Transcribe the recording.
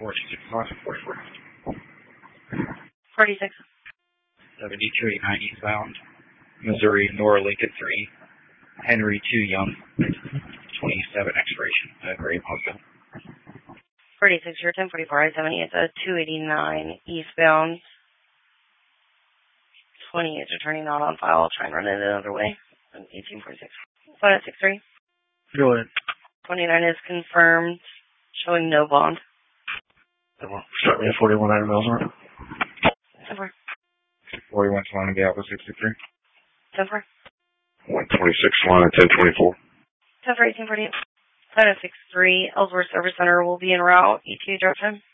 46. 7289 eastbound, Missouri, Nora Lincoln 3, Henry 2 Young, 27 expiration, Gray Postal. 46, your 1044 I-70 is a 289 eastbound. 20 is returning not on file. I'll try and run it another way. 1846. 563. Go ahead. 29 is confirmed, showing no bond. Start me at 4100 miles an hour. 10-4. 41 Solana Galva 63. 10-4. 126 Solana 1024. 10-4, 1848. 763, Ellsworth Service Center will be en route. ETA drop time.